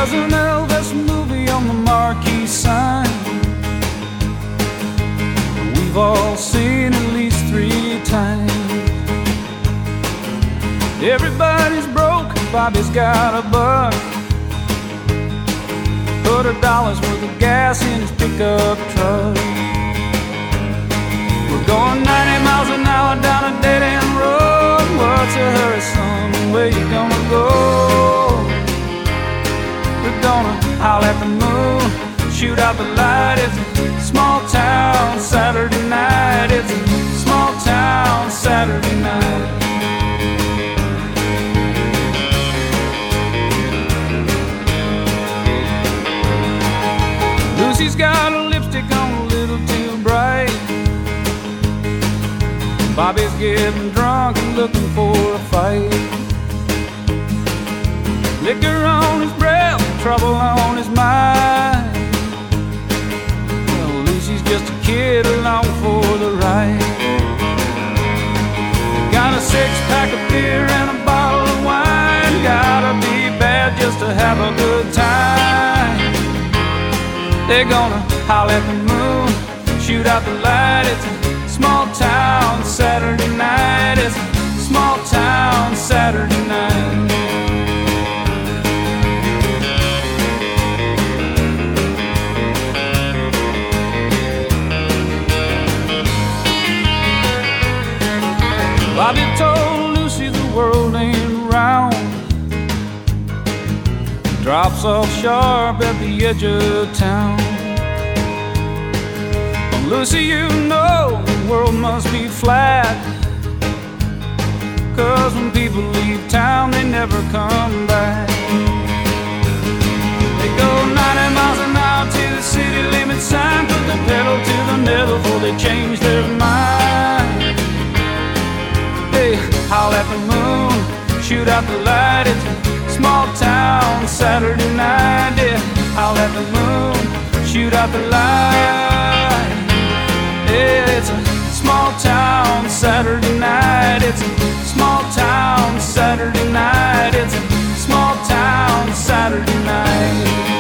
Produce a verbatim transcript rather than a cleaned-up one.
There's an Elvis movie on the marquee sign. We've all seen at least three times. Everybody's broke, Bobby's got a buck. Put a dollar's worth of gas in his pickup truck. We're going ninety miles an hour down a dead-end road. What's a hurry, son? Where you gonna go? We're gonna howl at the moon, shoot out the light. It's a small town Saturday night. It's a small town Saturday night. Lucy's got a lipstick on a little too bright. Bobby's getting drunk and looking for a fight. Liquor on his breath, trouble on his mind. Well, Lucy's just a kid along for the ride. Got a six-pack of beer and a bottle of wine. Gotta be bad just to have a good time. They're gonna howl at the moon, shoot out the light. It's a small town Saturday night. It's a small town Saturday night. Bobby told Lucy the world ain't round. Drops off sharp at the edge of town. Well, Lucy, you know the world must be flat, 'cause when people leave town they never come back. They go ninety miles an hour to the city limit sign. Put the pedal to the metal before they change their mind. They howl at the moon, shoot out the light. It's a small town Saturday night. Yeah, howl at the moon, shoot out the light. Yeah, it's a small town Saturday night. It's a small town Saturday night. It's a small town Saturday night.